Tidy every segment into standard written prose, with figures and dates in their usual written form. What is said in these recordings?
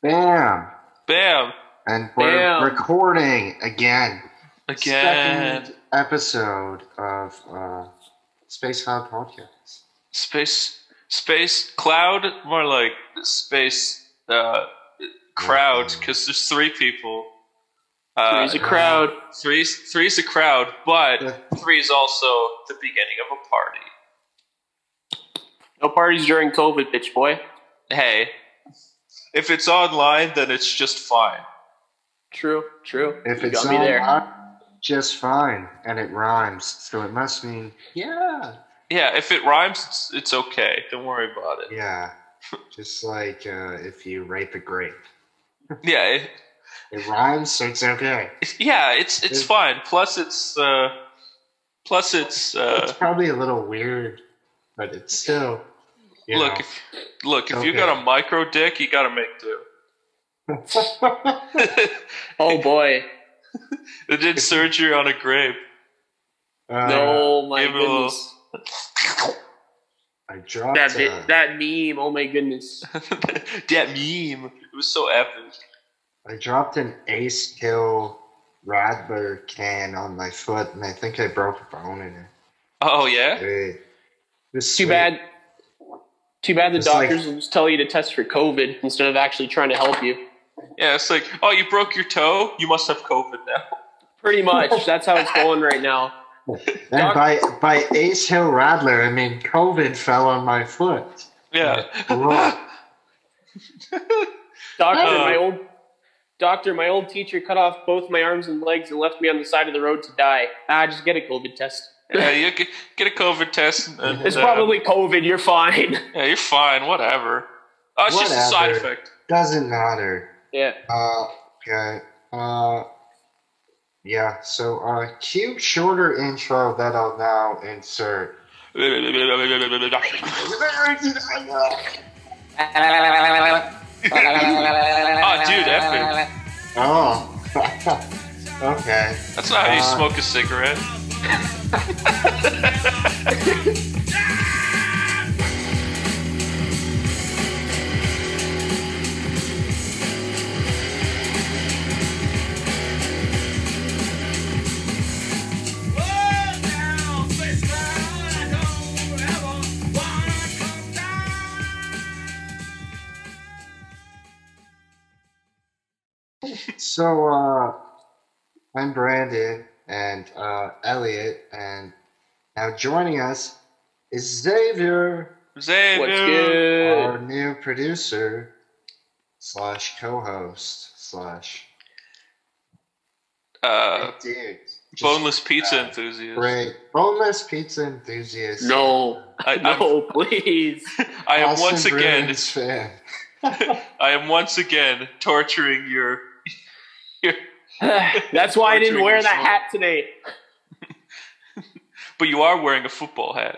Bam! Bam! And we're Bam. recording again. Again. Second episode of Space Cloud Podcast. Space cloud, more like space crowd, because there's three people. Three's a crowd. Three's a crowd, but three is also the beginning of a party. No parties during COVID, bitch boy. Hey, if it's online, then it's just fine. True. If you it's got me there. online, just fine, and it rhymes, so it must mean yeah. Yeah, if it rhymes, it's okay. Don't worry about it. Yeah, just like if you rape a grape. Yeah, It rhymes, so it's okay. yeah, it's fine. Plus, it's It's probably a little weird, but it's still. Look, if you got a micro dick, you gotta make do. Oh boy. They did surgery on a grape. No, my give it a little- goodness. I dropped That meme, oh my goodness. That meme. It was so epic. I dropped an Ace Kill Radler can on my foot, and I think I broke a bone in it. Oh yeah? It was Too sweet. bad the It's doctors will just tell you to test for COVID instead of actually trying to help you. Yeah, it's like, oh, you broke your toe? You must have COVID now. Pretty much. That's how it's going right now. And by Ace Hill Radler, I mean COVID fell on my foot. Yeah. Whoa. Doctor, my old teacher cut off both my arms and legs and left me on the side of the road to die. Just get a COVID test. Yeah, you get a COVID test. And, It's probably COVID. You're fine. Yeah, you're fine. Whatever. Oh, it's just a side effect. Doesn't matter. Yeah. Okay. Yeah, so cute shorter intro that I'll now insert. Oh, dude, epic. Oh. Okay. That's not how you smoke a cigarette. So, I'm Brandon and Elliot, and now joining us is Xavier, Xavier. What's good? our new producer / co-host / dude. Just Boneless pizza enthusiast. Great. Boneless pizza enthusiast. No. No, please. I am Boston once again. Bruins fan. I am once again torturing your. That's why I didn't Torturing wear your that soul. hat today. But you are wearing a football hat.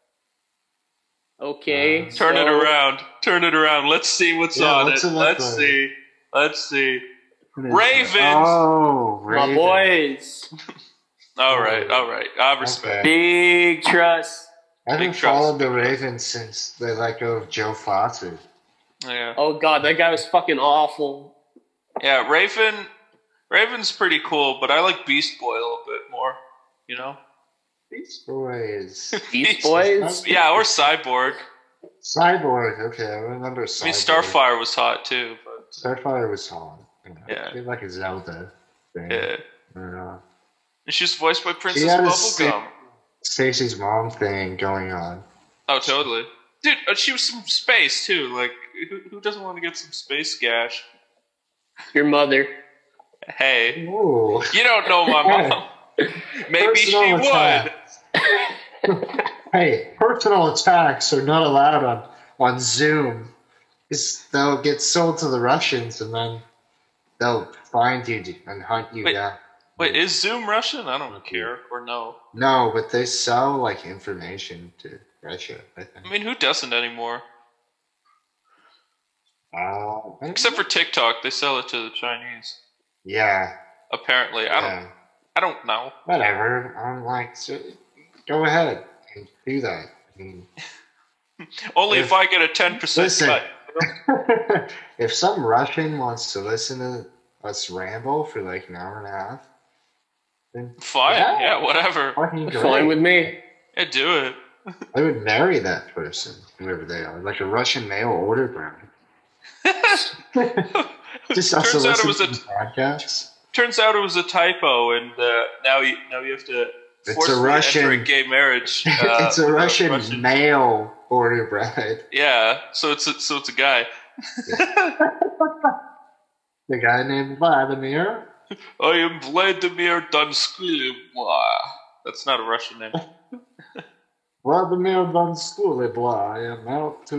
Okay. Turn it around. Turn it around. Let's see what's Yeah, on what's it. it look Let's like? see. Let's see. What is Ravens. that? Oh, My Ravens. boys. All right. I respect. Okay. Big trust. I haven't Big trust. followed the Ravens since they let go of Joe Flacco. Yeah. Oh god, that guy was fucking awful. Yeah. Raven's pretty cool, but I like Beast Boy a little bit more. You know. Beast Boys. Beast Boys? Yeah, or Cyborg. Cyborg. Okay, I remember Cyborg. I mean, Starfire was hot too, but Starfire was hot. Yeah. I feel like a Zelda thing. yeah. I don't know. And she's voiced by Princess had a Bubblegum. Stacy's mom thing going on. Oh, totally. Dude, she was some space too. Like, who doesn't want to get some space gash? Your mother. Hey, Ooh. you don't know my mom. Maybe she Personal would. attacks. Hey, personal attacks are not allowed on Zoom. They'll get sold to the Russians, and then they'll find you and hunt you down. Wait, is Zoom Russian? I don't care. Or no? No, but they sell like information to Russia, I think. I mean, who doesn't anymore? I Except for TikTok, they sell it to the Chinese. yeah, Apparently, I don't know. whatever. I'm like, so, go ahead and do that. I mean, Only if I get a 10% listen, cut. If some Russian wants to listen to us ramble for like an hour and a half, then Fine. Yeah, whatever. fucking great. Fine with me. Yeah, do it. I would marry that person, whoever they are, like a Russian mail order brand. Just us to Turns out it listen was to a the podcasts. turns out it was a typo, and now you have to It's a forcefully Russian- enter a gay marriage. It's a with Russian mail order brand. Yeah, so it's a guy. The guy named Vladimir. I am Vladimir Dunsky. That's not a Russian name. Vladimir Donskule, blah. I am out to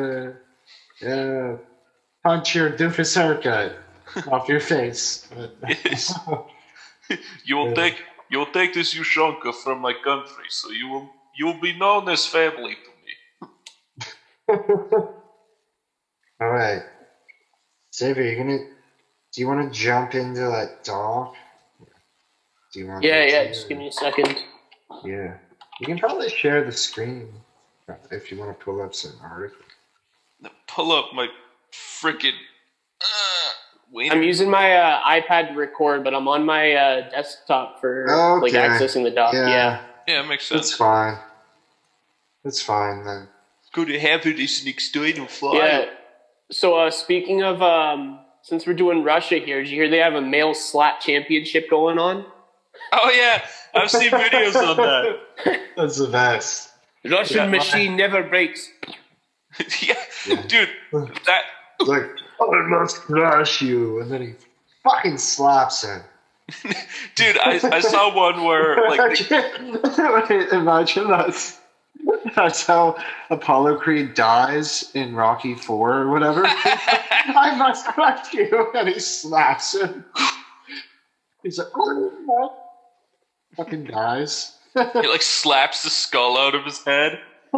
punch your doofus haircut off your face. Yes. You'll take this Yushanka from my country, so you will be known as family to me. All right, Xavier, do you want to jump into that talk? Do you want? Yeah. Just give me a second. Yeah, you can probably share the screen if you want to pull up some articles. Pull up my frickin' wiener. I'm using my iPad to record, but I'm on my desktop for like Okay. accessing the doc. Yeah. Yeah, it makes sense. It's fine. It's fine then. Go to heaven is next door and fly. Yeah. So speaking of, since we're doing Russia here, did you hear they have a male slap championship going on? Oh yeah, I've seen videos on that. That's the best. Russian machine never breaks. Yeah, dude, that Like, I must crush you, and then he fucking slaps him. dude, I saw one where like Imagine that's how Apollo Creed dies in Rocky 4 or whatever. I must crush you, and he slaps him. He's like, oh, fucking dies. he like slaps the skull out of his head.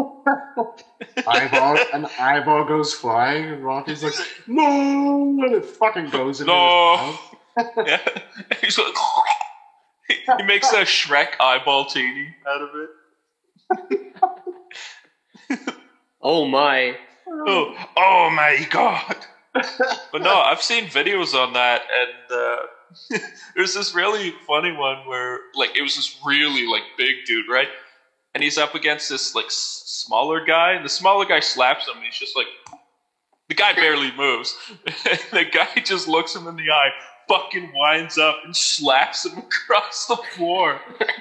An eyeball goes flying, and Rocky's like, no, and it fucking goes into No. his mouth. Yeah, he's like he makes a Shrek eyeball teeny out of it. Oh my. Oh my god! But no, I've seen videos on that, and there's this really funny one where like it was this really like big dude, right? And he's up against this like smaller guy, and the smaller guy slaps him, and he's just like, the guy barely moves. The guy just looks him in the eye, fucking winds up, and slaps him across the floor.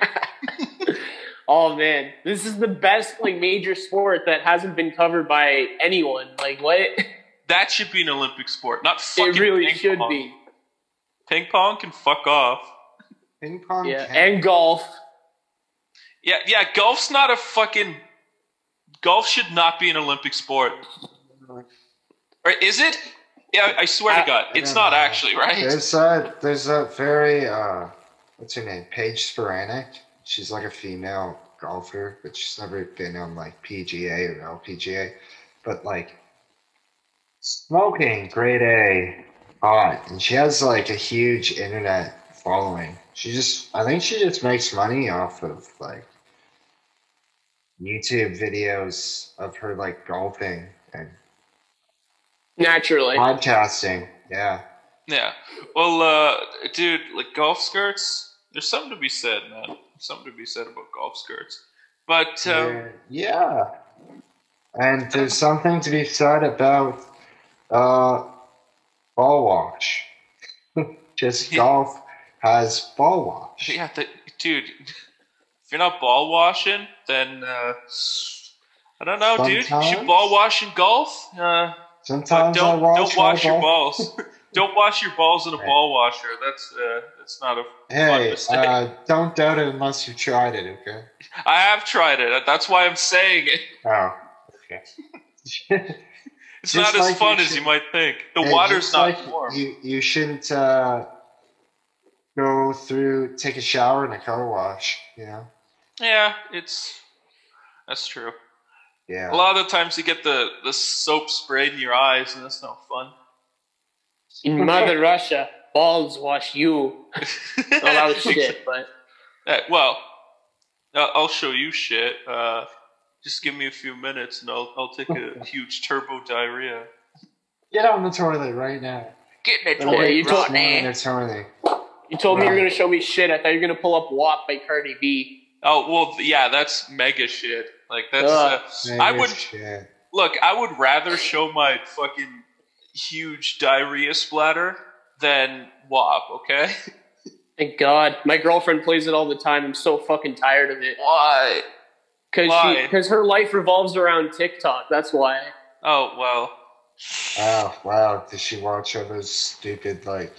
Oh man, this is the best like major sport that hasn't been covered by anyone. Like what? That should be an Olympic sport, not fucking It really ping should pong. be. Ping pong can fuck off. Ping pong. Yeah, can- and golf. Yeah, golf's not a fucking... Golf should not be an Olympic sport. Or is it? Yeah, I swear to God, I it's don't not know. actually, right? There's that very what's her name? Paige Spiranek. She's like a female golfer, but she's never been on like PGA or LPGA. But like smoking, grade A, hot, and she has like a huge internet following. I think she just makes money off of like YouTube videos of her like golfing and Naturally. podcasting. Yeah. Yeah. Well, dude, like golf skirts, there's something to be said, man. There's something to be said about golf skirts. But, Yeah. And there's something to be said about ball wash. Just Yeah. golf has ball wash. yeah, dude, if you're not ball washing, then, I don't know, dude. You should Sometimes. ball wash in golf. But Sometimes I don't wash, wash my your ball. balls. Don't wash your balls in a ball washer. That's not a fun Hey, mistake. don't doubt it unless you've tried it, okay? I have tried it. That's why I'm saying it. Oh, okay. It's Just not as like fun you as you should- might think. The Hey, water's just not like warm. You shouldn't take a shower and a car wash, you know? Yeah, that's true. Yeah. A lot of the times you get the soap sprayed in your eyes, and that's no fun. In Mother Russia, balls wash you. Well, that was shit, but Well, I'll show you shit. Just give me a few minutes, and I'll take a huge turbo diarrhea. Get on the toilet right now. Get in the Okay, toilet, you told Get in Rodney. the toilet. You told me you were Right. going to show me shit. I thought you were going to pull up WAP by Cardi B. Oh well, yeah, that's mega shit. Like that's. Ugh. I Maybe would shit. look. I would rather show my fucking huge diarrhea splatter than WAP. Okay. Thank God. My girlfriend plays it all the time. I'm so fucking tired of it. Why? Why? Because her life revolves around TikTok. That's why. Oh well. Oh, wow. Did she watch all those stupid, like,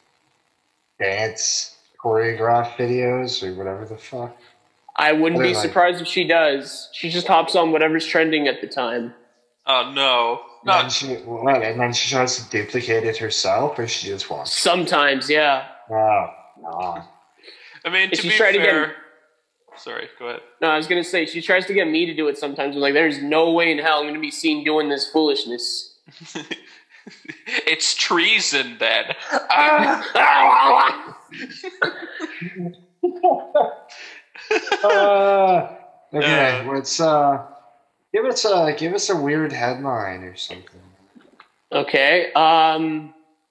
dance choreograph videos or whatever the fuck? I wouldn't be Like- surprised if she does. She just hops on whatever's trending at the time. Oh no. And then she tries to duplicate it herself, or she just wants. Sometimes, yeah. Oh, no. I mean, If to you be try to fair. Sorry. Go ahead. No, I was going to say, she tries to get me to do it sometimes. I'm like, there's no way in hell I'm going to be seen doing this foolishness. It's treason then. Okay, let's give us a weird headline or something. Okay, Oh,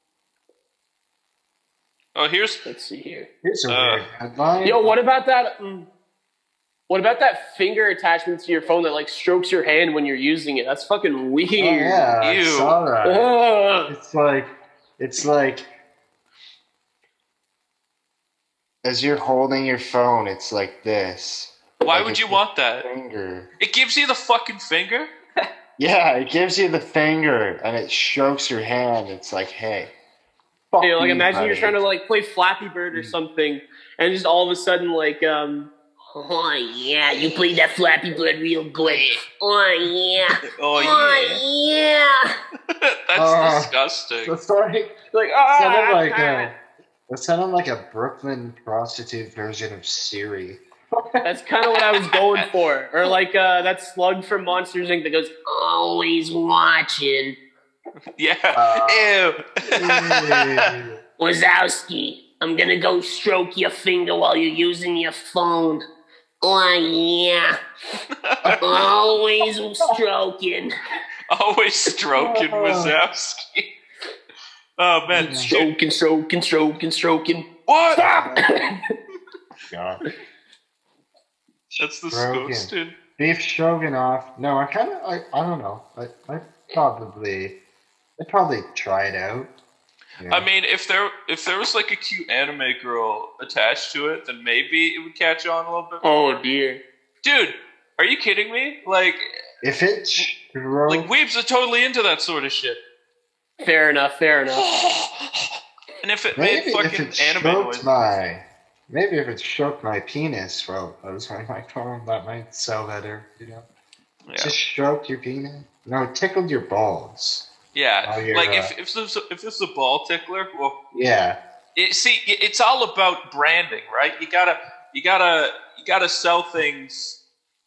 here's let's see here. Here's a weird headline. Yo, what about that? What about that finger attachment to your phone that like strokes your hand when you're using it? That's fucking Oh, weird. yeah, I Ew. saw that. Ugh. It's like as you're holding your phone, it's like this. why Like would it's you the want that? Finger. It gives you the fucking finger? Yeah, it gives you the finger and it strokes your hand. It's like, hey. Fuck You know, like you, imagine you're buddy. trying to like play Flappy Bird or something, and just all of a sudden like oh yeah, you played that Flappy Bird real good. Oh yeah. Oh yeah. That's disgusting. The story Like sounded like it sounded like a Brooklyn prostitute version of Siri. That's kind of what I was going for. Or like that slug from Monsters Inc. that goes, always watching. Yeah. Ew. Wazowski, I'm gonna go stroke your finger while you're using your phone. Oh yeah. Always stroking. Always stroking Wazowski. Oh man. Dude, Stroking. what? Stop! God. That's Stroking. disgusting. Beef stroganoff. No, I don't know. I'd probably try it out. Yeah. I mean, if there was like a cute anime girl attached to it, then maybe it would catch on a little bit. Oh dear. Dude, are you kidding me? Like If it stroked, weebs are totally into that sort of shit. Fair enough. And if it maybe made if fucking it anime stroked noises. maybe if it stroked my penis while I was on my phone, that might sell better. You know, Yeah. just stroked your penis. No, it tickled your balls. Yeah, Oh, you're like right. if this is a ball tickler, well, Yeah. it's all about branding, right? You gotta sell things.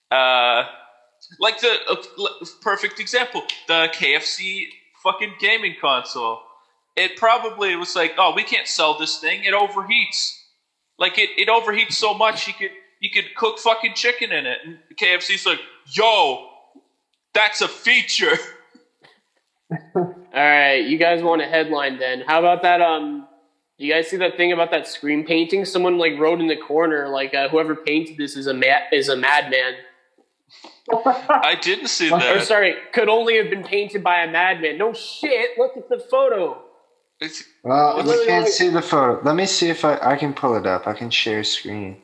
Like the perfect example, the KFC fucking gaming console. It probably was like, oh, we can't sell this thing. It overheats. Like it overheats so much you could cook fucking chicken in it. And KFC's like, yo, that's a feature. All right, you guys want a headline then? How about that? You guys see that thing about that screen painting? Someone like wrote in the corner like, whoever painted this is a madman. I didn't see Or that. sorry, could only have been painted by a madman. No shit. Look at the photo. It's, Well, Literally you can't like- see the photo. Let me see if I can pull it up. I can share screen.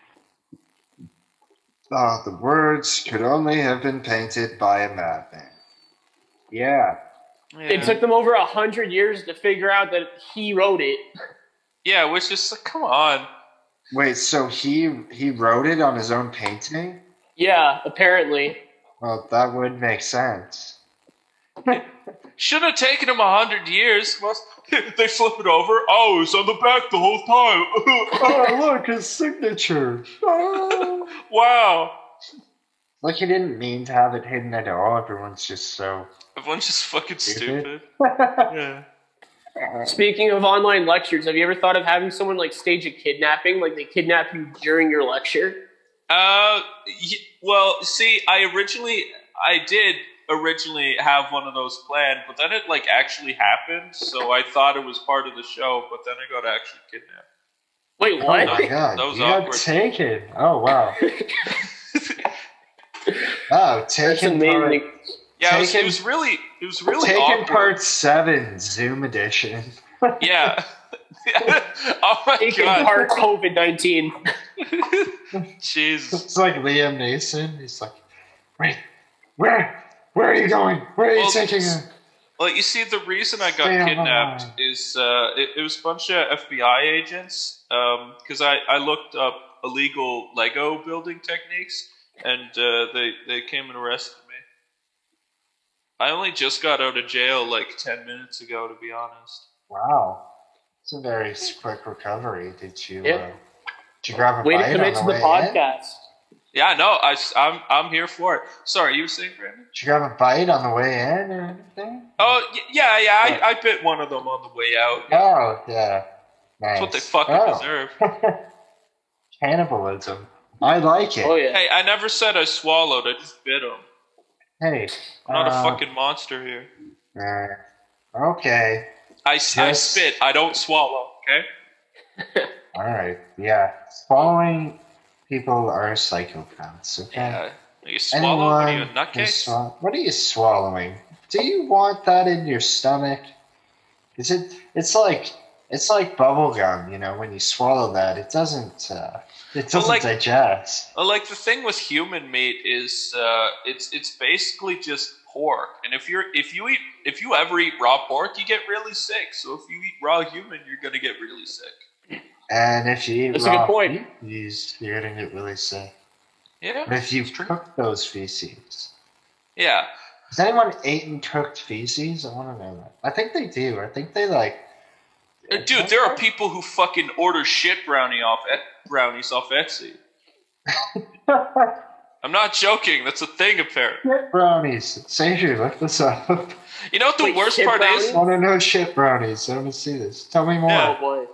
The words could only have been painted by a madman. Yeah. It took them over 100 years to figure out that he wrote it. yeah, which is like, come on. Wait, so he wrote it on his own painting? Yeah, apparently. Well, that would make sense. Should have taken him 100 years. They flip it over. Oh, it's on the back the whole time. Oh, look, his signature. Oh. Wow. Like he didn't mean to have it hidden at all. Everyone's just so. Everyone's just fucking Stupid. stupid. Yeah. Speaking of online lectures, have you ever thought of having someone like stage a kidnapping? Like they kidnap you during your lecture? Well, see, I did, originally have one of those planned, but then it like actually happened. So I thought it was part of the show, but then I got actually kidnapped. Wait, Oh what? my god, That was you got awkward. taken. Oh wow. Oh, That's taken amazing. part. Yeah, it was Taken- really Taken awkward. part 7, Zoom edition. Yeah. Oh my Taking god. part COVID-19. Jesus. It's like Liam Neeson. He's like, wait, where are you going? Where are you Well, taking him? Well, you see, the reason I got Stay on the kidnapped line. is it was a bunch of FBI agents. Because I looked up illegal Lego building techniques, and they came and arrested me. I only just got out of jail like 10 minutes ago, to be honest. Wow, it's a very quick recovery. Did you? Yep. Did you grab a Way to bite commit on to the the way in? podcast. Yeah, no, I'm here for it. Sorry, you were saying, Brandon? Did you grab a bite on the way in or anything? Oh, yeah, I bit one of them on the way out. Oh yeah, nice. That's what they fucking Oh. deserve. Cannibalism. I like it. Oh yeah. Hey, I never said I swallowed. I just bit them. Hey, I'm not a fucking monster here. Okay. I Yes. spit. I don't swallow. Okay. All right. Yeah. Swallowing people are psychopaths. Okay. Yeah. You swallow? What are you, a who nutcase? what are you swallowing? Do you want that in your stomach? Is it? It's like bubble gum. You know, when you swallow that, it doesn't. It doesn't like- digest. Well, like the thing with human meat is, it's basically just pork. And if you ever eat raw pork, you get really sick. So if you eat raw human, you're gonna get really sick. And if you eat That's a good raw point. feces, you're gonna get really sick. Yeah. But if you it's true. cook those feces, Yeah. has anyone eaten cooked feces? I want to know that. I think they do. I think they like. Dude, there are people who fucking order shit brownies off Etsy. I'm not joking. That's a thing, apparently. Shit brownies. Xavier, look this up. You know what the Wait, worst shit part brownies? is? I want to know shit brownies. I want to see this. Tell me more. Yeah. Oh boy.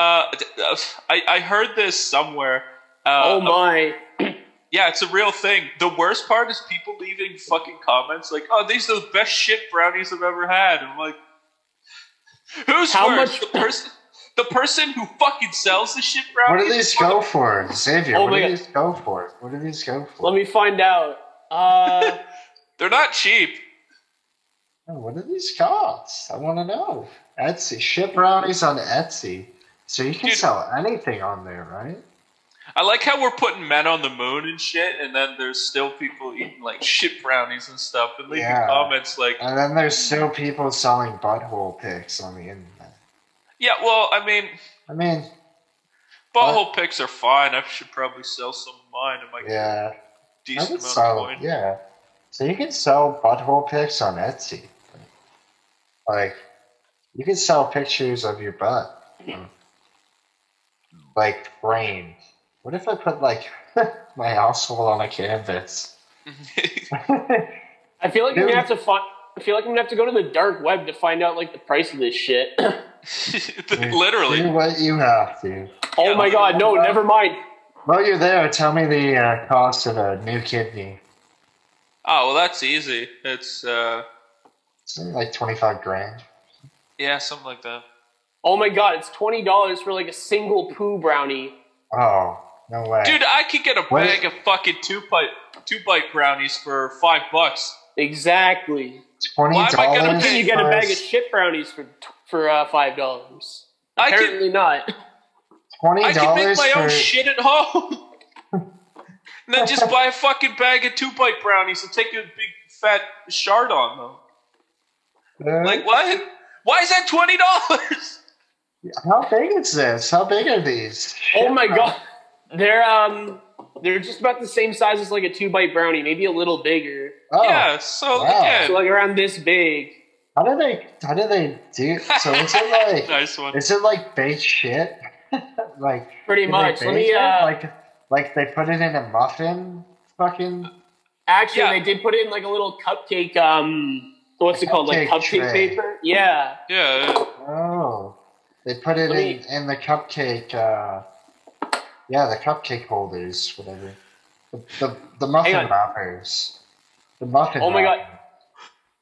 I heard this somewhere. Oh my. Yeah, it's a real thing. The worst part is people leaving fucking comments like, "Oh, these are the best shit brownies I've ever had." And I'm like, who's How worse? much- The person who fucking sells the shit What brownies? do these go for, Xavier? Oh what my do God. these go for? What do these go for? Let me find out. They're not cheap. Oh, what do these cost? I want to know. Etsy. Shit brownies on Etsy. So you can Dude. sell anything on there, right? I like how we're putting men on the moon and shit, and then there's still people eating like shit brownies and stuff and leaving Yeah. comments like, And then there's still people selling butthole pics on the internet. yeah, well, I mean, I mean, butthole pics are fine. I should probably sell some of mine. It might get yeah. a I decent would amount of sell, coin. yeah. So you can sell butthole pics on Etsy. Like, you can sell pictures of your butt. Like, framed. What if I put, like, my asshole on a canvas? I feel like I'm gonna have to find. I feel like I'm gonna have to go to the dark web to find out like the price of this shit. Literally. Do what you have to. Oh my god, no, never mind. While you're there, tell me the cost of a new kidney. Oh, well, that's easy. It's, It's like 25 grand. yeah, something like that. Oh my god, it's $20 for like a single poo brownie. Oh, no way. Dude, I could get a What? bag of fucking two-bite brownies for $5. Exactly. $20 Why am I gonna How can you get a bag of shit brownies for $5? I could- Apparently not. $20 I can make my for own shit at home. And then just buy a fucking bag of two-bite brownies and take a big fat shard on them. Like, what? Why is that $20? How big is this? How big are these? Oh my god. They're just about the same size as like a 2-bite brownie, maybe a little bigger. Oh, Yeah, so wow. again, So like around this big. How do they do? So is it like nice one. is it like baked shit? Like Pretty do they much. Let bake me it? like they put it in a muffin? Fucking actually Yeah. they did put it in like a little cupcake what's it called? Like Cupcake cupcake tray. paper? Yeah. Yeah, oh, they put it Let me- in the cupcake. Yeah, the cupcake holders, whatever. The muffin Hang on. wrappers. The muffin. Oh my God. wrapper.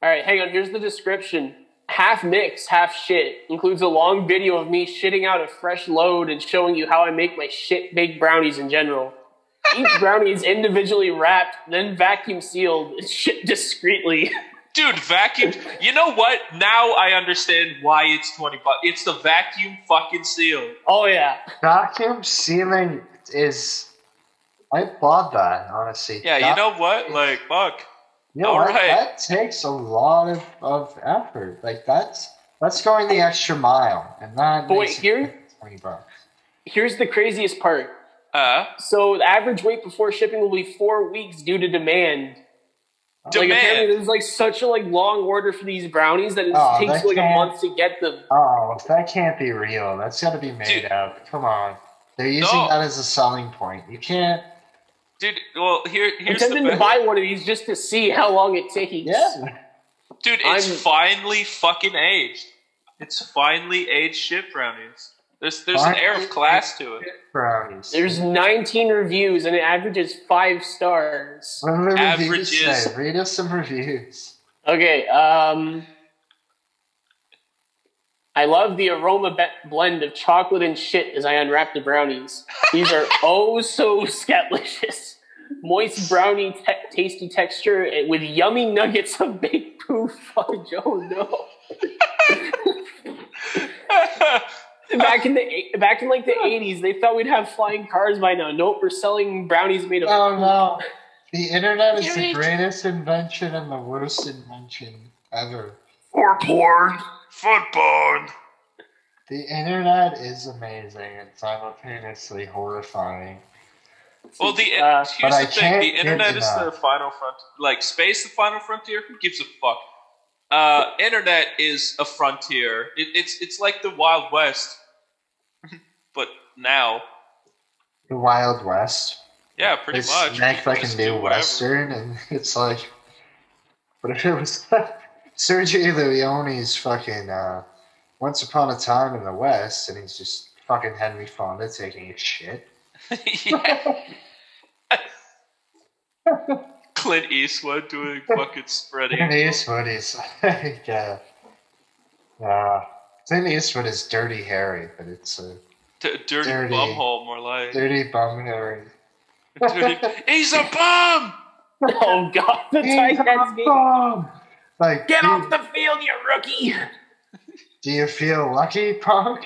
All right, hang on. Here's the description. Half mix, half shit. Includes a long video of me shitting out a fresh load and showing you how I make my shit-baked brownies in general. Each brownie is individually wrapped, then vacuum sealed and shipped discreetly. Dude, vacuum. You know what? Now I understand why it's $20. It's the vacuum fucking seal. Oh, yeah. Vacuum sealing is. I applaud that, honestly. Yeah, you know what? Like, fuck. You know All what? right. That takes a lot of effort. Like that's going the extra mile, and that. But makes wait, here, $20. here's the craziest part. Uh, So the average wait before shipping will be 4 weeks due to demand. Like apparently there's like such a long order for these brownies that it takes like a month to get them. Oh, that can't be real. That's got to be made up. Come on, they're using that as a selling point. You can't. Dude, well, here's I'm tempted to buy one of these just to see how long it takes. Yeah. Dude, it's finally fucking aged. It's finally aged shit brownies. There's an air of class to it. Brownies. There's 19 reviews and it averages 5 stars. What do the reviews Averages. say? Read us some reviews. Okay, I love the aroma blend of chocolate and shit as I unwrap the brownies. These are oh so scatlicious. Moist brownie tasty texture with yummy nuggets of baked poo fudge. Oh no. Back in like the 80s, they thought we'd have flying cars by now. Nope, we're selling brownies made of Oh no. The internet is the greatest invention and the worst invention ever. Or porn. Foot porn. The internet is amazing and simultaneously horrifying. Well, here's but I the thing. can't The internet get is the enough. final front. Like, space, the final frontier? Who gives a fuck? Internet is a frontier. It's like the Wild West. But now. The Wild West. Yeah, pretty They much. make like Just a do new whatever. Western, and it's like. But if it was Sergio Leone's fucking Once Upon a Time in the West, and he's just fucking Henry Fonda taking a shit. Yeah. Clint Eastwood doing fucking spreading. Clint Eastwood is like, Clint Eastwood is Dirty Harry, but it's a Dirty bumhole, more like. Dirty Bum Harry. He's a bum! Oh god, the He's Titans a game. bum! Like, Get off the field, you rookie! do you feel lucky, punk?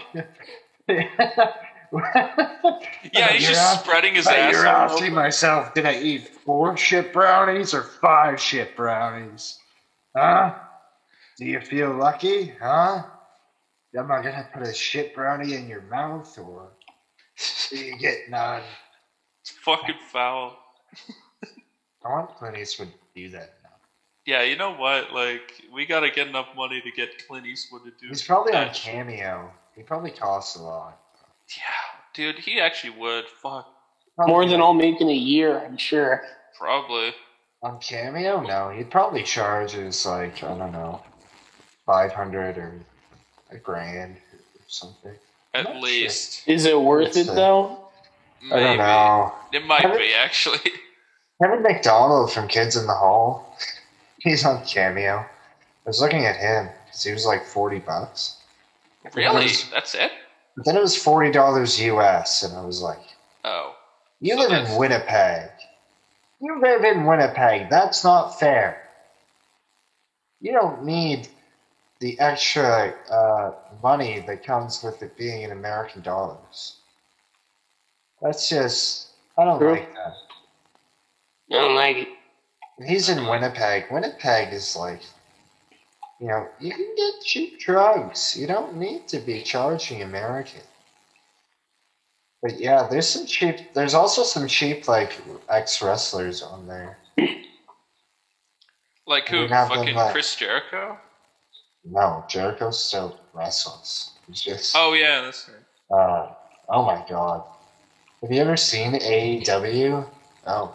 Yeah, he's just spreading his ass. You're all asking over. myself, did I eat 4 shit brownies or 5 shit brownies? Huh? Do you feel lucky? Huh? Am I gonna put a shit brownie in your mouth, or do you get none? It's fucking foul. I want Clint Eastwood to do that now. Yeah, you know what? Like, we gotta get enough money to get Clint Eastwood to do He's probably on that. Cameo. He probably costs a lot. Yeah, dude, he actually would. Fuck. More than I'll make in a year, I'm sure. Probably. On Cameo? No, he'd probably charge us like, I don't know, 500 or $1,000 or something. At Not least. Is it worth it though? Maybe. I don't know. It might be, actually. Kevin McDonald from Kids in the Hall, he's on Cameo. I was looking at him because he was like $40. Really? That's it? But then it was $40 US, and I was like, Oh. you So live that's- in Winnipeg. You live in Winnipeg. That's not fair. You don't need the extra money that comes with it being in American dollars. That's just, I don't True. like that. I don't like it. He's in Winnipeg. Winnipeg is like, you know, you can get cheap drugs. You don't need to be charging American. But yeah, there's also some cheap, like, ex-wrestlers on there. Like who? We have them, Fucking like- Chris Jericho? No, Jericho still wrestles. He's just, Oh, yeah, that's right. oh my god. Have you ever seen AEW? Oh.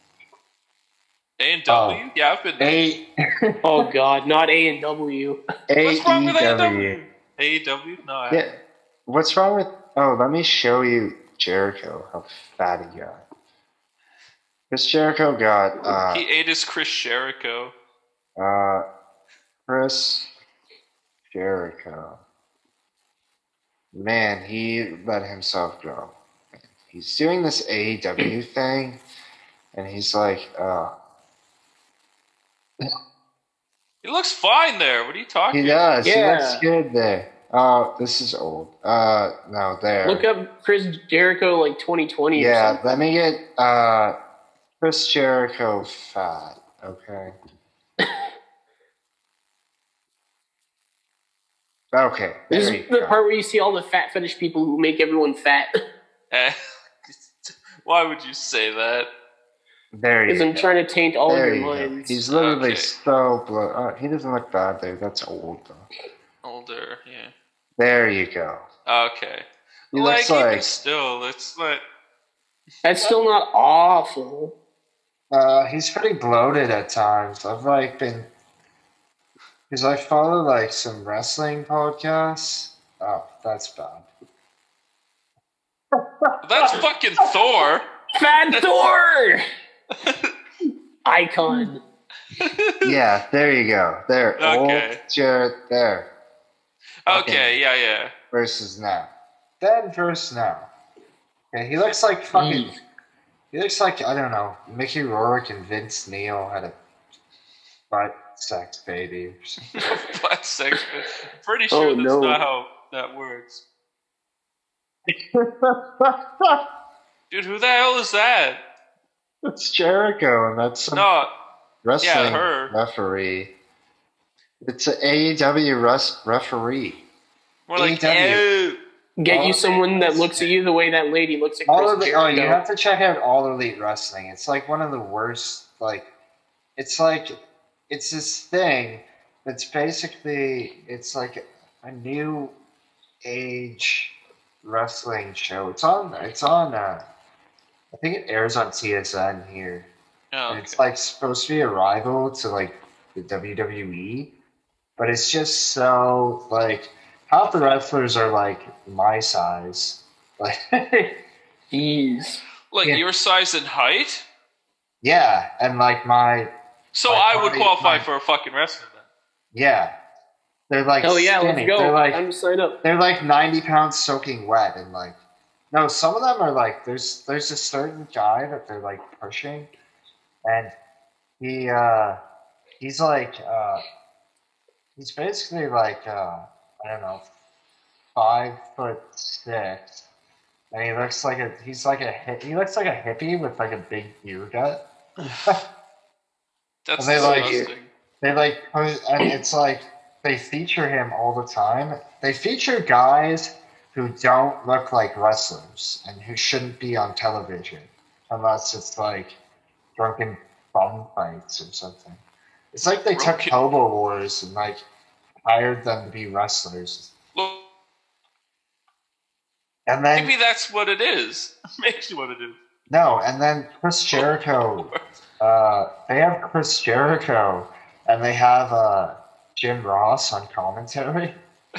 A&W? Yeah, I've been there. Oh god, not A&W. What's wrong with AEW? AEW? No, I Yeah. What's wrong with? Oh, let me show you Jericho. How fat he got. Chris Jericho got he ate his Chris Jericho. Chris Jericho. Man, he let himself go. He's doing this AEW thing, and he's like, He looks fine there. What are you talking he about? does. He Yeah. looks good there. Oh, this is old. No, there. Look up Chris Jericho like 2020 or Yeah, something. let me get Chris Jericho fat. Okay. Okay. This There is you the go. part where you see all the fat fetish people who make everyone fat. Eh, Why would you say that? There Because you I'm go. trying to taint all There of you your go. minds. He's literally Okay. so he doesn't look bad there. That's old though. Older, yeah. There you go. Okay. He Like, looks even like still, it's like... That's still not awful. he's pretty bloated at times. I've like been because I follow like some wrestling podcasts. Oh, that's bad. That's fucking Thor! Fat Thor! Icon. Yeah, there you go. There, Okay. old Jared. There. Okay, yeah. Versus now. Then versus now. Okay, he looks like fucking. Mm. He looks like I don't know. Mickey Rourke and Vince Neil had a butt sex baby. Or something. Butt sex. I'm pretty sure Oh, that's no. not how that works. Dude, who the hell is that? It's Jericho, and that's some No, wrestling yeah, her. referee. It's an AEW referee. More like, AEW. ew. Get you someone that looks at you the way that lady looks at All Chris of the, Jericho. you have to check out All Elite Wrestling. It's like one of the worst. Like, it's this thing that's basically it's like a new age wrestling show. It's on. I think it airs on TSN here. Oh, And okay. it's like supposed to be a rival to like the WWE, but it's just so like half the wrestlers are like my size. Like, Jeez. Like, Yeah. your size and height? yeah, and like So My I would body- qualify my- for a fucking wrestler then. yeah, they're like Oh yeah, skinny. let's go. They're like I'm sign up. they're like 90 pounds soaking wet, and like no, some of them are like there's a certain guy that they're like pushing, and he's like he's basically like I don't know 5'6", and he looks like he looks like a hippie with like a big beer gut. That's They like- disgusting. They like and it's like they feature him all the time. They feature guys who don't look like wrestlers and who shouldn't be on television unless it's like drunken bum fights or something. It's like they took Drunken- Hobo Wars and like hired them to be wrestlers. Look, And then maybe that's what it is. Maybe what it is. no, and then Chris Jericho. They have Chris Jericho and they have Jim Ross on commentary.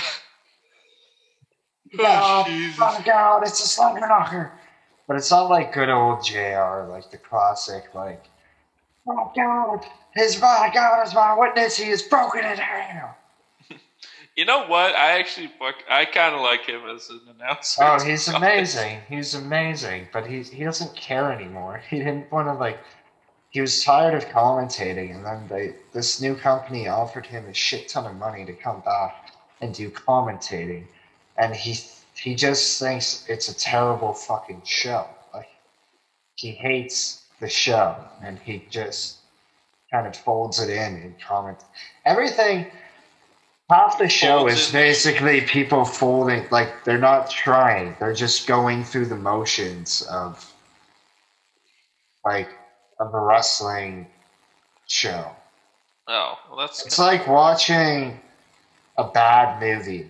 Oh, Oh, Jesus. my God, it's a slugger knocker. But it's not like good old JR, like the classic, like, oh God, God is my witness, he has broken it down. You know what? I kind of like him as an announcer. Oh, he's amazing. He's amazing. But he doesn't care anymore. He didn't want to, like, he was tired of commentating, and then this new company offered him a shit ton of money to come back and do commentating. And he just thinks it's a terrible fucking show. Like, he hates the show, and he just kind of folds it in and comments. Everything, half the show Folds is in. basically people folding, like, they're not trying. They're just going through the motions of, like, of a wrestling show. Oh, well, that's It's like watching a bad movie.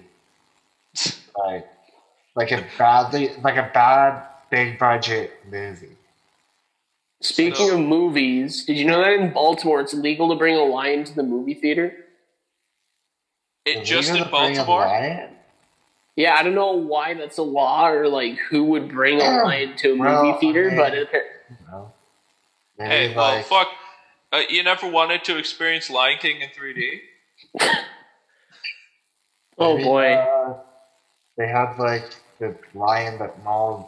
Like a bad big budget movie. Speaking of movies, did you know that in Baltimore it's illegal to bring a lion to the movie theater? it Is just he in gonna bring a Baltimore. lion? Yeah, I don't know why that's a law or like who would bring a lion to a Well, movie theater, I but mean- it, No. Maybe Hey, well, like, fuck. You never wanted to experience Lion King in 3D? Oh Maybe, boy. they had like the lion that mauled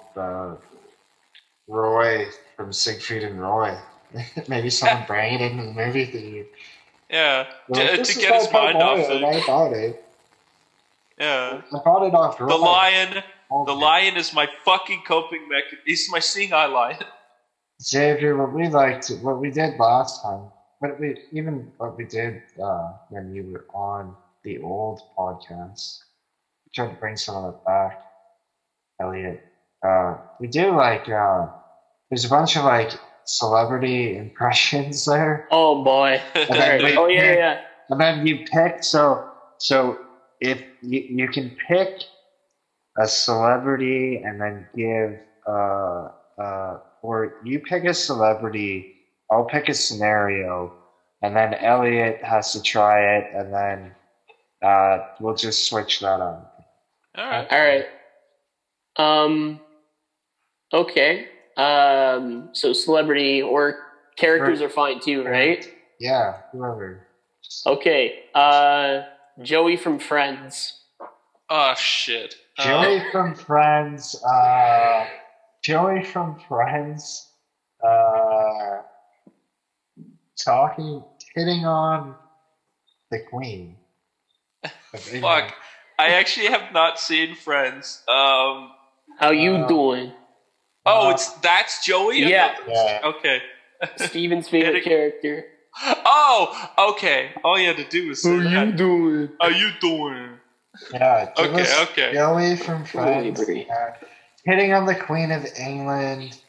Roy from Siegfried and Roy. Maybe someone bring it into the movie theater. Yeah, Like, to this is get my his pet mind off lion. I it. bought it. Yeah. I bought it off Roy. The lion. Okay. The lion is my fucking coping mechanism. He's my seeing eye lion. Xavier, what we did last time, what we did when you were on the old podcast, trying to bring some of it back, Elliot. We do there's a bunch of like celebrity impressions there, Oh boy. and then we Oh yeah, pick, yeah. and then you pick. So if you can pick a celebrity and then give or you pick a celebrity, I'll pick a scenario, and then Elliot has to try it, and then we'll just switch that on. Alright. All right. Okay. So celebrity or characters are fine too, right? Yeah, whoever. Okay. Joey from Friends. Oh shit. Joey from Friends. Joey from Friends. Hitting on the Queen. Fuck. I actually have not seen Friends. How you doing? That's Joey? I Yeah. thought that was- Yeah. Okay. Steven's favorite character. Oh, okay. All you had to do was say that. doing? How you doing? Yeah, give Okay, us okay. Joey from Friends. Agree. Hitting on the Queen of England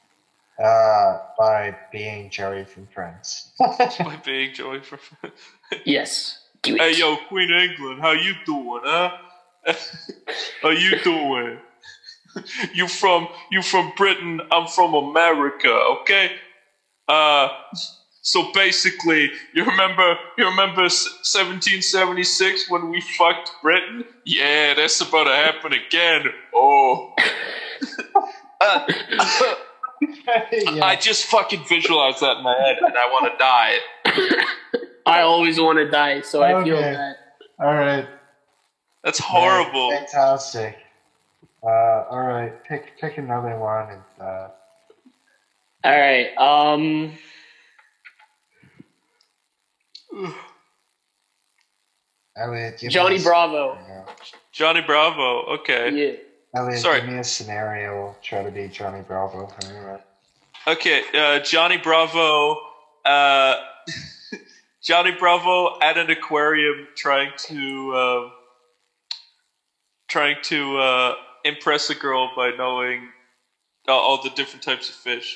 by being Joey from Friends. My big Joey from. Yes. Do it. Hey, yo, Queen of England, how you doing, huh? How you doing? You from Britain? I'm from America. Okay. So basically, you remember 1776 when we fucked Britain? Yeah, that's about to happen again. Oh. Yeah. I just fucking visualized that in my head, and I want to die. I always want to die, so I feel Okay. that. All right. That's horrible. Yeah, fantastic. All right. Pick another one. And, All right. Elliot, give Johnny me a Bravo. scenario. Johnny Bravo. Okay. Yeah. Elliot, Sorry. give me a scenario. We'll try to be Johnny Bravo. All right. Okay. Johnny Bravo. Johnny Bravo at an aquarium trying to impress a girl by knowing all the different types of fish.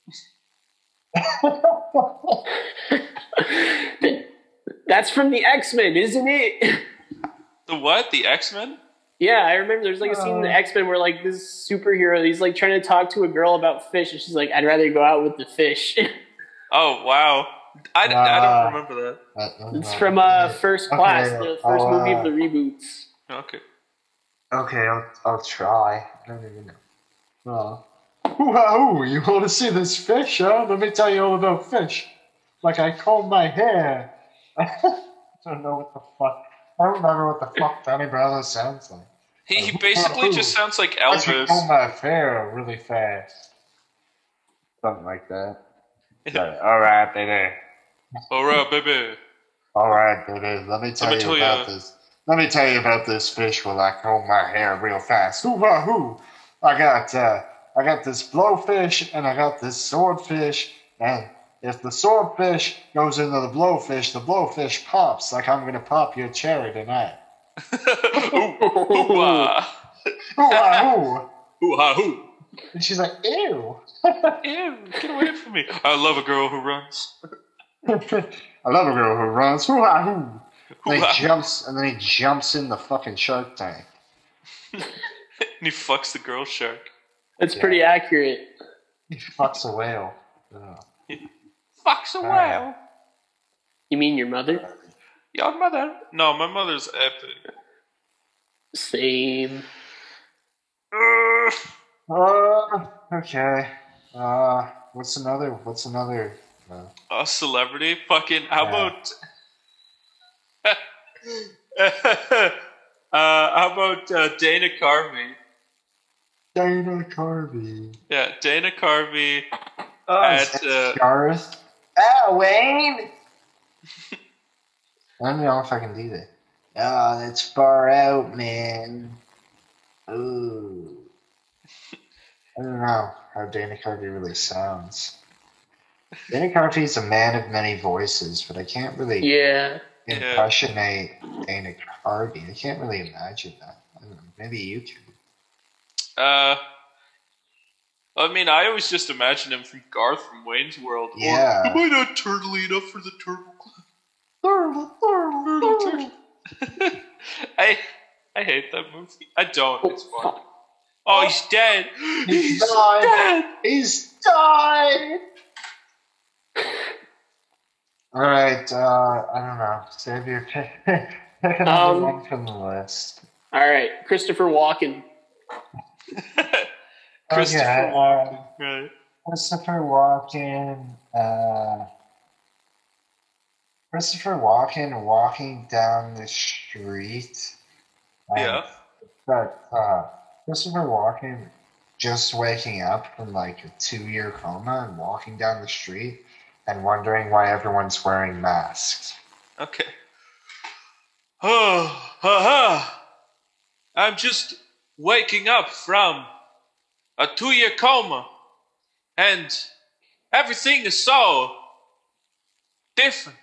That's from the X-Men, isn't it? The what? The X-Men? Yeah, I remember there's like a scene in the X-Men where like this superhero, he's like trying to talk to a girl about fish, and she's like, "I'd rather go out with the fish." Oh wow. I don't remember that. It's from First Class, the first movie of the reboots. Okay. Okay, I'll try. I don't even know. Wow, you want to see this fish, huh? Let me tell you all about fish. Like I comb my hair. I don't know what the fuck. I don't remember what the fuck Johnny Bravo sounds like. He basically just sounds like I can Elvis. comb my hair really fast. Something like that. All right, baby. Alright, baby. All right, baby. Let me tell you about this. Let me tell you about this fish while I comb my hair real fast. Hoo-wah-hoo! I got this blowfish and I got this swordfish, and if the swordfish goes into the blowfish pops like I'm gonna pop your cherry tonight. Hoo-wah. Hoo-wah-hoo! Hoo-ha-hoo. And she's like, ew. Ew, get away from me. I love a girl who runs. I love a girl who runs. Hoo-ha-hoo! And Hoo-ha. then he jumps in the fucking shark tank. And he fucks the girl shark. That's pretty accurate. He fucks a whale. Ugh. Fucks a whale. You mean your mother? Your mother? No, my mother's epic. Same. Okay. What's another? A celebrity? Fucking, how Yeah. about... How about Dana Carvey? Dana Carvey. Yeah, Dana Carvey At Garth. Ah, Wayne. I don't know if I can do that. Oh, that's far out, man. Ooh. I don't know how Dana Carvey really sounds. Dana Carvey's a man of many voices, but I can't really impersonate Dana Carvey. I can't really imagine that. I don't know. Maybe you can. I mean, I always just imagine him from Garth from Wayne's World. Yeah. Or, am I not turtly enough for the turtle club? Turtle. I hate that movie. I don't. It's fun. Oh, he's dead. He's dead. He's died. All right. I don't know. Save your pick. Pick another one from the list. All right, Christopher Walken. Christopher Walken. Right. Christopher Walken. Christopher Walken walking down the street. Yeah. But Christopher Walken just waking up from like a 2-year coma and walking down the street and wondering why everyone's wearing masks. Okay. Oh, I'm just waking up from a 2-year coma, and everything is so different.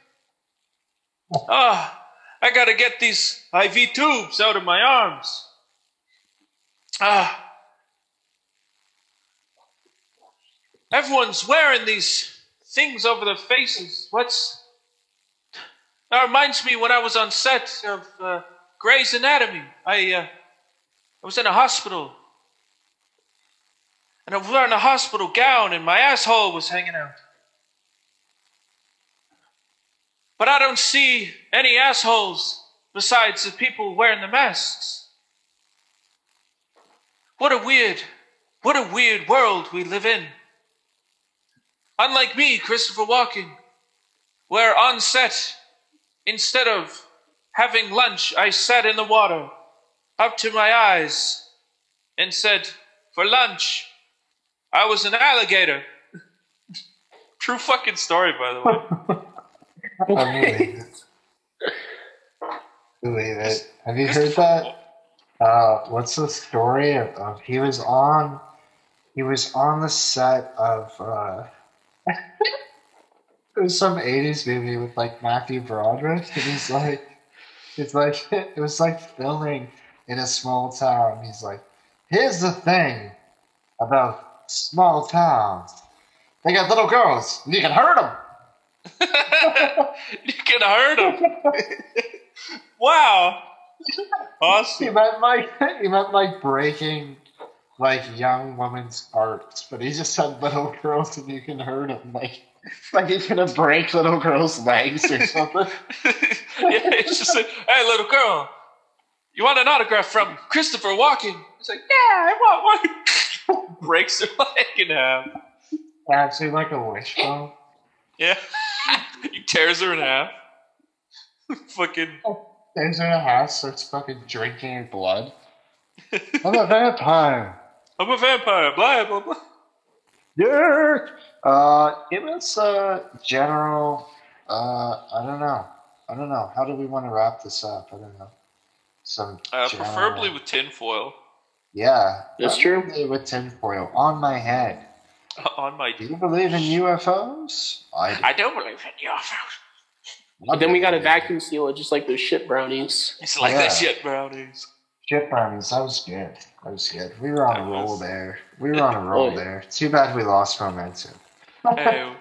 I gotta get these IV tubes out of my arms. Everyone's wearing these things over their faces. That reminds me when I was on set of Grey's Anatomy. I was in a hospital. And I was wearing a hospital gown and my asshole was hanging out. But I don't see any assholes besides the people wearing the masks. What a weird world we live in. Unlike me, Christopher Walken, where on set, instead of having lunch, I sat in the water up to my eyes and said, for lunch, I was an alligator. True fucking story, by the way. I believe it. Have you heard that? What's the story of he was on the set of it was some 80s movie with like Matthew Broderick, and it was like filming in a small town. He's like, here's the thing about small towns. They got little girls, and you can hurt them. You can hurt them. Wow. Awesome. He meant like breaking like young women's hearts, but he just said little girls and you can hurt them. Like he's gonna break little girls' legs or something. Yeah, it's just like, hey, little girl, you want an autograph from Christopher Walken? It's like, yeah, I want one. Breaks her leg in half. Actually, like a wishbone. Yeah. He tears her in half. Fucking. Tears her in half, starts fucking drinking her blood. I'm a vampire. I'm a vampire. Blah, blah, blah. Yeah. It was general. I don't know. How do we want to wrap this up? I don't know. Preferably with tinfoil. Yeah, that's true. With tinfoil on my head. On my. Do you believe in UFOs? I don't believe in UFOs. But then we got to vacuum seal it, just like those shit brownies. It's like the shit brownies. Shit brownies. That was good. We were on a roll there. Too bad we lost momentum. Hey.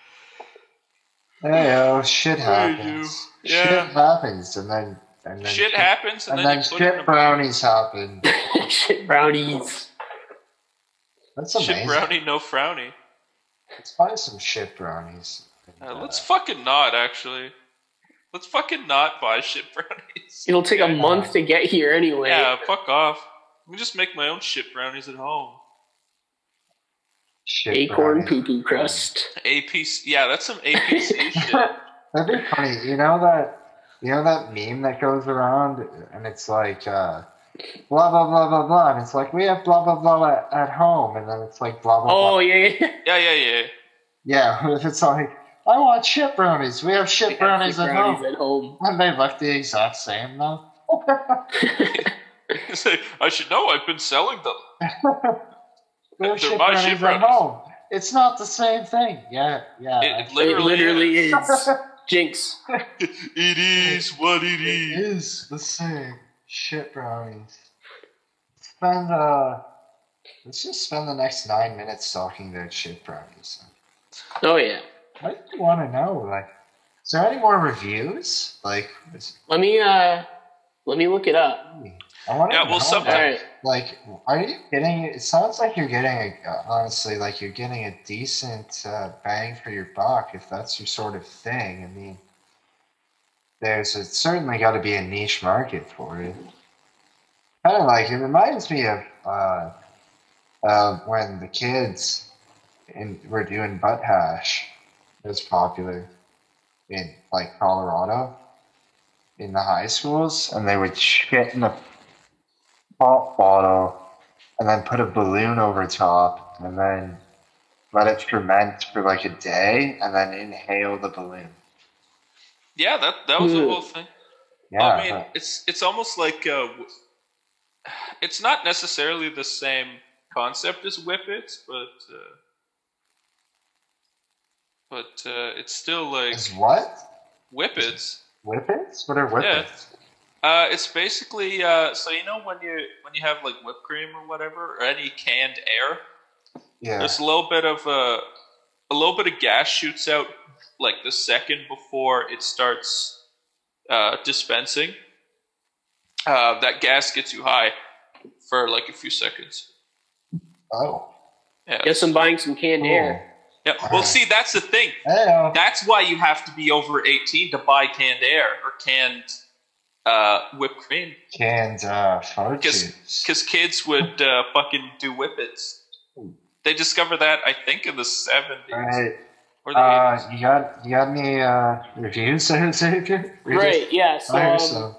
Hey, shit happens. Yeah. Shit happens, and then shit happens, and then shit brownies happen. Shit brownies. That's amazing. Shit brownie, no frowny. Let's buy some shit brownies. Let's fucking not, actually. Let's fucking not buy shit brownies. It'll take a month to get here anyway. Yeah, fuck off. I can just make my own shit brownies at home. Shit Acorn poo-poo crust. APC. Yeah, that's some APC shit. That'd be funny. You know that You know that meme that goes around, and it's like blah blah blah blah blah, and it's like we have blah blah blah at home, and then it's like blah blah blah. Oh yeah. Yeah. Yeah, if it's like I want shit brownies, we have shit brownies at home. At home. And they look the exact same though. Say, I should know. I've been selling them. We have They're shit my brownies shit at brownies. home. It's not the same thing. Yeah. It It literally literally is. is. Jinx. It is what it It is. is the same. Shit brownies. Let's just spend the next 9 minutes talking about shit brownies. Oh yeah. What do you want to know? Like, is there any more reviews? Like, Let me look it up. I want to Yeah, well, know. sometimes- Alright. Like, are you getting? It sounds like you're getting honestly, like you're getting a decent bang for your buck if that's your sort of thing. I mean, it's certainly got to be a niche market for it. Kind of like it reminds me of when the kids were doing butt hash. It was popular in like Colorado in the high schools, and they would shit in a pop bottle and then put a balloon over top and then let it ferment for like a day and then inhale the balloon. Yeah, that was the whole thing. Yeah, I mean, it's almost like it's not necessarily the same concept as Whippets, but it's still like is what? Whippets. Whippets? What are whippets? It's basically so you know when you have like whipped cream or whatever or any canned air, Yeah. there's a little bit of gas shoots out like the second before it starts dispensing. That gas gets you high for like a few seconds. Oh. Yeah. Guess I'm buying some canned air. Yeah. Well, see, that's the thing. Hey, That's why you have to be over 18 to buy canned air or canned whipped cream. canned fart juice. Because kids would fucking do whippets. They discovered that, I think, in the 70s. All right. Or the 80s. You got any reviews to take? Right, yeah. So,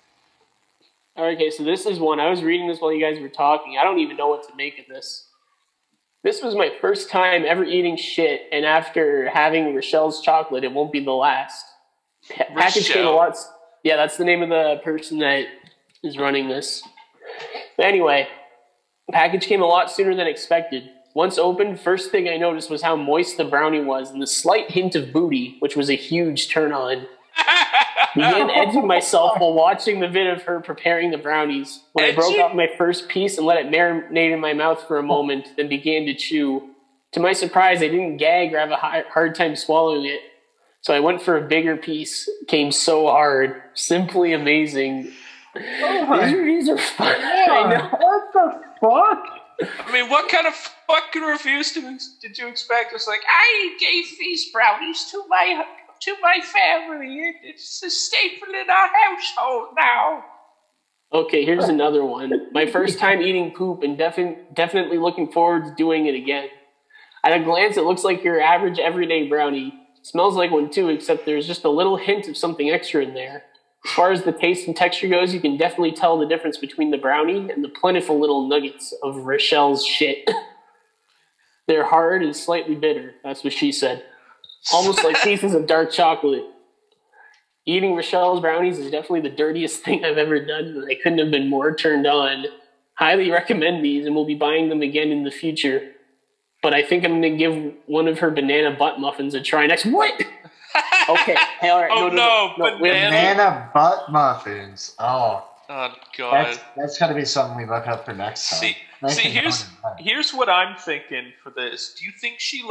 Okay, so this is one. I was reading this while you guys were talking. I don't even know what to make of this. This was my first time ever eating shit, and after having Rochelle's chocolate, it won't be the last. Package came a Rochelle? lot. Yeah, that's the name of the person that is running this. But anyway, package came a lot sooner than expected. Once opened, first thing I noticed was how moist the brownie was and the slight hint of booty, which was a huge turn on. Began edging myself while watching the vid of her preparing the brownies. When I broke Edgy? off my first piece and let it marinate in my mouth for a moment, then began to chew. To my surprise, I didn't gag or have a hard time swallowing it. So I went for a bigger piece. Came so hard. Simply amazing. These reviews are fun. I know. What the fuck? I mean, what kind of fucking reviews did you expect? It's like, I gave these brownies to my family. It's a staple in our household now. Okay, here's another one. My first time eating poop and definitely looking forward to doing it again. At a glance, it looks like your average everyday brownie. Smells like one too, except there's just a little hint of something extra in there. As far as the taste and texture goes, you can definitely tell the difference between the brownie and the plentiful little nuggets of Rochelle's shit. They're hard and slightly bitter. That's what she said. Almost like pieces of dark chocolate. Eating Rochelle's brownies is definitely the dirtiest thing I've ever done, and I couldn't have been more turned on. Highly recommend these, and we'll be buying them again in the future. But I think I'm going to give one of her banana butt muffins a try next. What? Okay. Hey, all right. Oh, no, we have- Banana butt muffins. Oh, Oh god. that's got to be something we look up for next time. See, here's what I'm thinking for this. Do you think she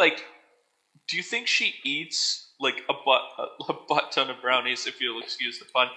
eats like a butt ton of brownies, if you'll excuse the pun?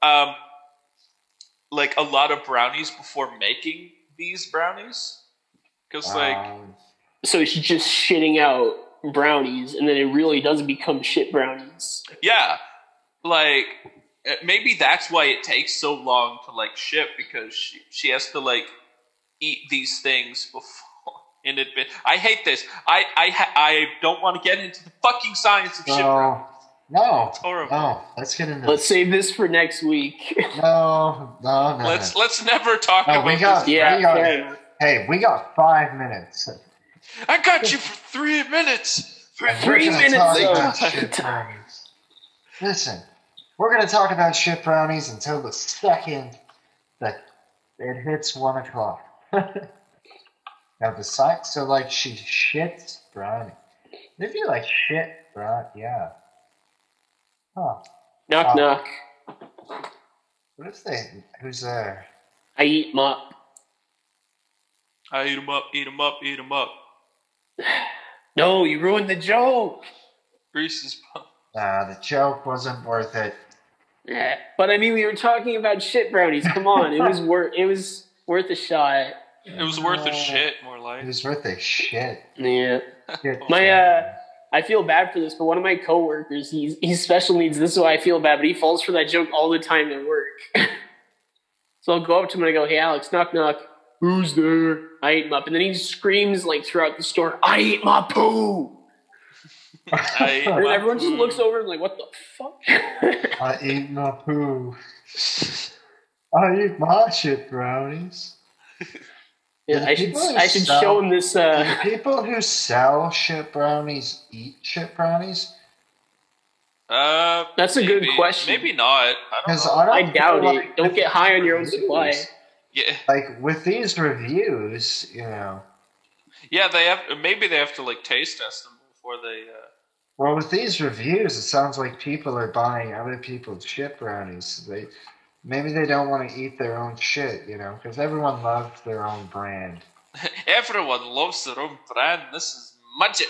Like a lot of brownies before making these brownies? Because So she's just shitting out brownies, and then it really does become shit brownies. yeah, like maybe that's why it takes so long to like ship, because she has to like eat these things before in advance. I hate this. I don't want to get into the fucking science of shit brownies. No. It's horrible. No. Let's get into Let's save this for next week. No. Let's never talk No, about we got- this. Yeah, we got- fair enough. Hey, we got 5 minutes. I got you for 3 minutes. And we're 3 gonna minutes, talk though. about shit brownies. Listen, we're going to talk about shit brownies until the second that it hits 1 o'clock. Now, the site, so like she shits brownie. If you like shit brownie, yeah. Huh. Knock, knock. What if they, who's there? I eat mop. I eat 'em up, eat 'em up, eat 'em up. No, you ruined the joke. Reese's Puff. Nah, the joke wasn't worth it. Yeah, but I mean, we were talking about shit brownies. Come on, it was worth a shot. It was worth a shit, more It like. was worth a shit. Yeah. Shit. I feel bad for this, but one of my coworkers, he's special needs. This is why I feel bad, but he falls for that joke all the time at work. So I'll go up to him and I go, "Hey, Alex, knock, knock. Who's there?" I ate him up, and then he screams like throughout the store, "I ate my poo!" I ate And my everyone just food. looks over and like, "What the fuck?" I eat my poo. I eat my shit brownies. Yeah, I should People who I should sell- show him this. Do people who sell shit brownies eat shit brownies? That's a good maybe- question. Maybe not. I don't Because know. I doubt feel it. like Don't with get high on your own these supply. reviews- Yeah, Like with these reviews, you know. yeah. They have. Maybe they have to like taste test them before they. Well, with these reviews, it sounds like people are buying other people's shit brownies. Maybe they don't want to eat their own shit, you know, because everyone loves their own brand. Everyone loves their own brand. This is magic.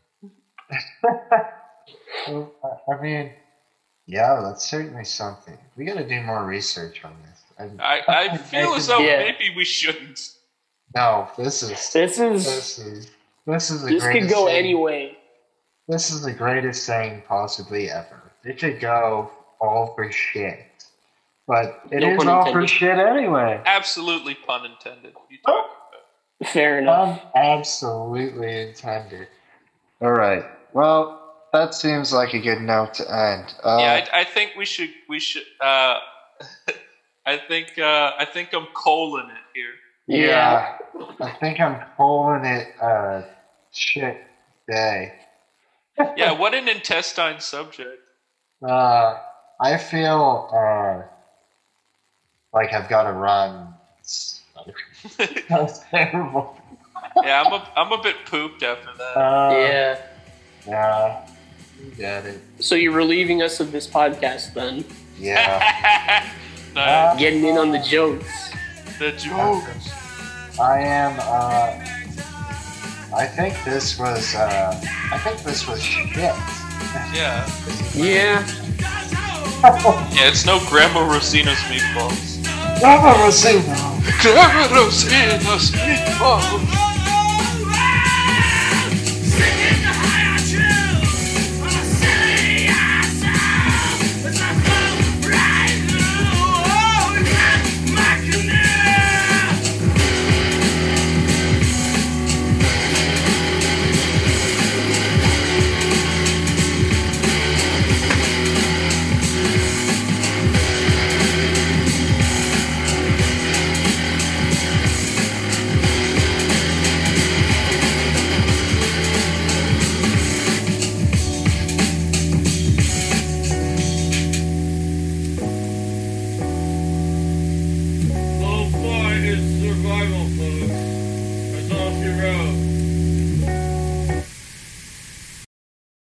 Well, I mean, yeah, that's certainly something. We got to do more research on this. I feel as though Yeah. maybe we shouldn't. No, this is This the could greatest go thing. anyway. This is the greatest thing possibly ever. It could go all for shit. But it No is pun all for intended. shit anyway. Absolutely pun intended. What are you talking about? Fair enough. Absolutely intended. Alright. Well, that seems like a good note to end. Yeah, I think we should. I think I'm calling it here. yeah. I think I'm calling it shit day. Yeah, what an intestine subject. I feel like I've got to run. That's terrible. Yeah, I'm a bit pooped after that. Yeah. Yeah. You get it. So you're relieving us of this podcast then? Yeah. Nice. Getting in on the jokes. The jokes. I am. I think this was shit. Yeah. Yeah. Yeah, it's no Grandma Rosina's meatballs. Grandma Rosina. Grandma Rosina's meatballs.